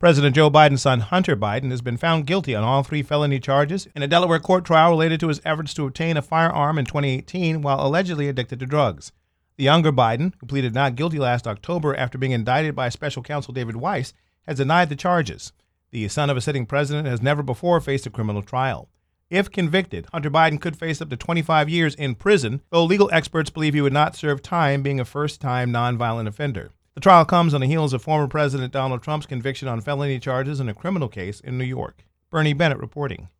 President Joe Biden's son, Hunter Biden, has been found guilty on all 3 felony charges in a Delaware court trial related to his efforts to obtain a firearm in 2018 while allegedly addicted to drugs. The younger Biden, who pleaded not guilty last October after being indicted by special counsel David Weiss, has denied the charges. The son of a sitting president has never before faced a criminal trial. If convicted, Hunter Biden could face up to 25 years in prison, though legal experts believe he would not serve time, being a first-time nonviolent offender. The trial comes on the heels of former President Donald Trump's conviction on felony charges in a criminal case in New York. Bernie Bennett reporting.